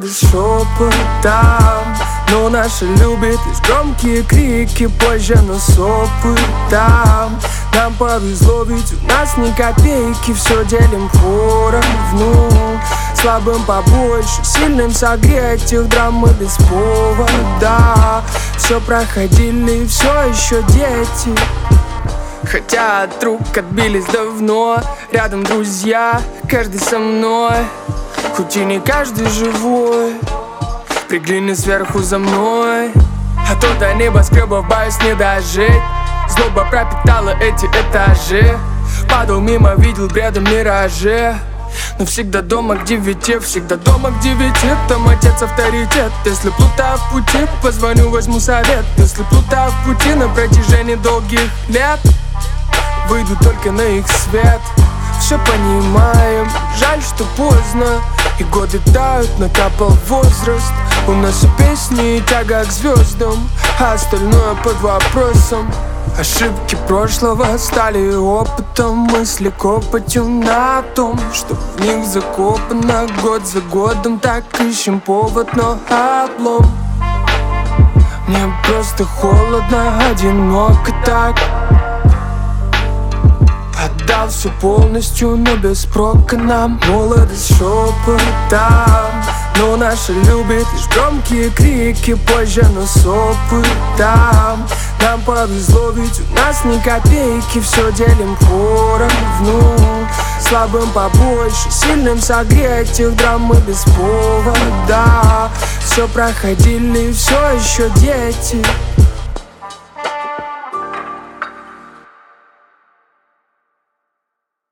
молодость шепотом, но наши любят лишь громкие крики, позже нас опытом. Нам повезло, ведь у нас ни копейки, все делим поровну. Слабым побольше, сильным согреть их драмы без повода. Все проходили, все еще дети, хотя от рук отбились давно. Рядом друзья, каждый со мной, хоть и не каждый живой. Пригляни сверху за мной, а то до небоскребов боюсь не дожить. Злоба пропитала эти этажи, падал мимо, видел бредом миражи. Но всегда дома к 9, всегда дома к 9. Там отец авторитет. Если плутаю в пути, позвоню, возьму совет. Если плутаю в пути на протяжении долгих лет, выйду только на их свет. Все понимаем, жаль, что поздно, и годы тают, накапал возраст. У нас и песни, и тяга к звездам, а остальное под вопросом. Ошибки прошлого стали опытом, мысли копотью на том, что в них закопано. Год за годом так ищем повод, но облом. Мне просто холодно, одиноко так. Отдал все полностью, но без прока. Нам молодость шепотом, но наши любят лишь громкие крики, позже нас опытом. Нам повезло, ведь у нас ни копейки, все делим поровну. Слабым побольше, сильным согреть их драмы без повода. Все проходили, все еще дети,